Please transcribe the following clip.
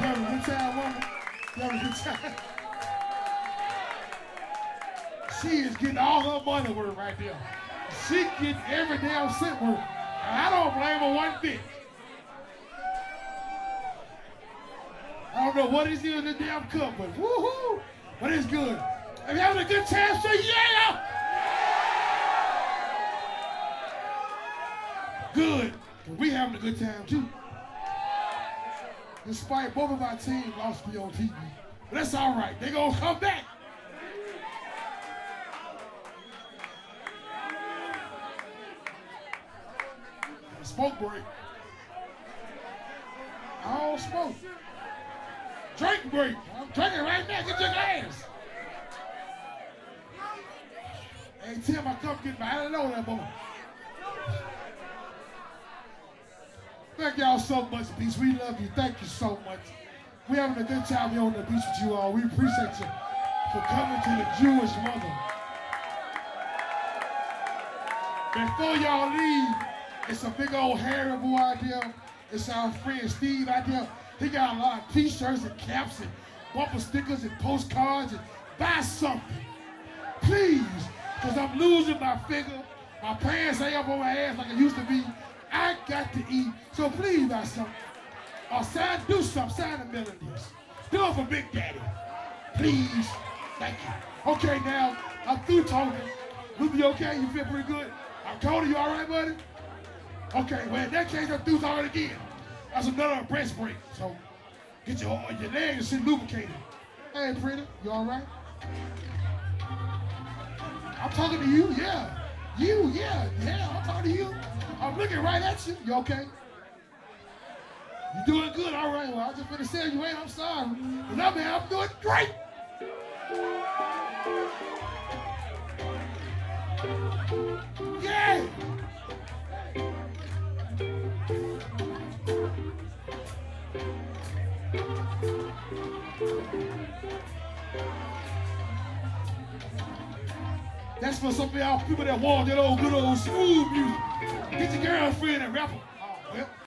having a good time, woman? You having a good time? She is getting all her money worth right there. She getting every damn cent worth. And I don't blame her one bit. I don't know what is in the damn cup, but woohoo! But it's good. If you having a good time, say yeah! Good. Cause we having a good time too. Despite both of our teams lost me on TV. But that's all right. They gonna come back. Smoke break. I don't smoke. Drink break. I'm drinking right now. Get your glass. Hey, Tim, I come get my, I don't know that boy. Thank y'all so much, Beach. We love you. Thank you so much. We having a good time here on the beach with you all. We appreciate you for coming to the Jewish mother. Before y'all leave, it's a big old hairy boy out there. It's our friend Steve out there. He got a lot of t-shirts and caps and bumper stickers and postcards and buy something. Please, because I'm losing my figure. My pants ain't up on my ass like it used to be. I got to eat, so please buy something. Or do something, sign a million of this. Do it for Big Daddy. Please, thank you. Okay, now, I'm through talking. We'll be okay, you feel pretty good? I'm told you all right, buddy? Okay, well, in that case, I'm through talking again. That's another breast break, so get your legs and shit lubricated. Hey, pretty, you all right? I'm talking to you, yeah. You, yeah, I'm talking to you. I'm looking right at you. You okay? You doing good? All right. Well, I was just gonna say you ain't. I'm sorry. But I'm doing great. Yeah. That's for some of y'all people that want that old good old smooth music. Get your girlfriend and rap 'em.